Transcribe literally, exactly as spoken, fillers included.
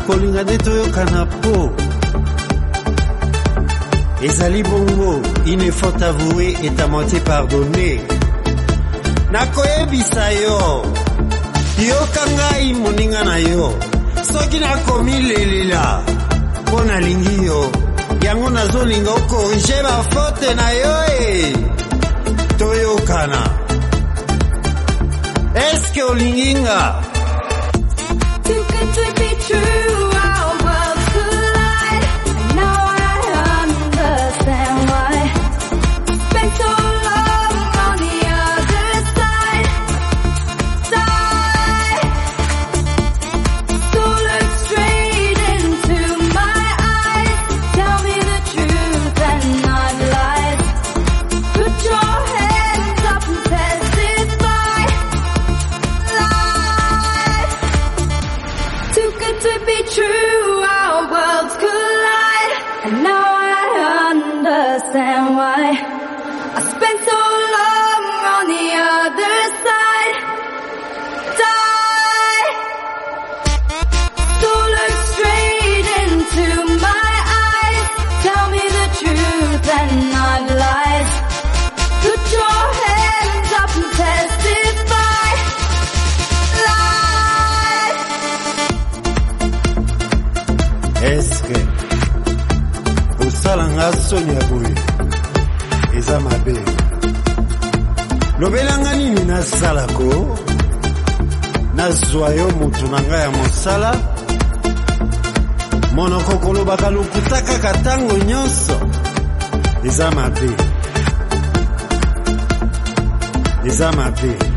kolinga nde toyokana po ezali bongo, une faute avouée est à moitié pardonnée. Nakoyebisa yo yoka ngai moninga na yo, soki nakomi lelela mpo nalingi yo, yango nazolinga okorige bafote na yo e toyokana. Eske olinginga? Too good to be true, our worlds collide. And now I understand why. Spent so long on the other side. Die. So look straight into my eyes. Tell me the truth and not lies. Put your hands up and testify. Lies. Too good to be true, our worlds collide. And now I understand why. I spent so long on the other side. Die. So look straight into my eyes. Tell me the truth and not lies. Put your hands up and testify. Lies. Eske osalanga soni ya boye eza mabe? Lobelanga nini nasalako? Nazwa yo mutu na ngai ya mosala, monoko kolobaka lokuta kaka ntango nyonso eza mabe, eza mabe.